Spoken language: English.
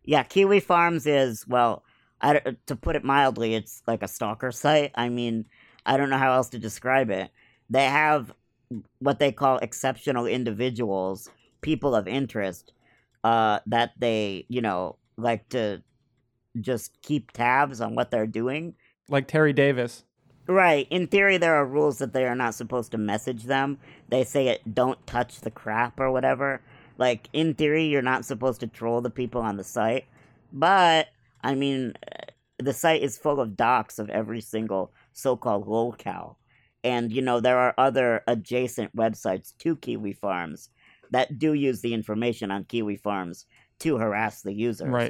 Yeah, Kiwi Farms is, well, to put it mildly, it's like a stalker site. I mean, I don't know how else to describe it. They have what they call exceptional individuals, people of interest, that they, like to just keep tabs on what they're doing. Like Terry Davis. Right. In theory, there are rules that they are not supposed to message them. They say it, don't touch the crap or whatever. Like, in theory, you're not supposed to troll the people on the site. But, I mean, the site is full of docs of every single so called lolcow. And, there are other adjacent websites to Kiwi Farms that do use the information on Kiwi Farms to harass the users. Right.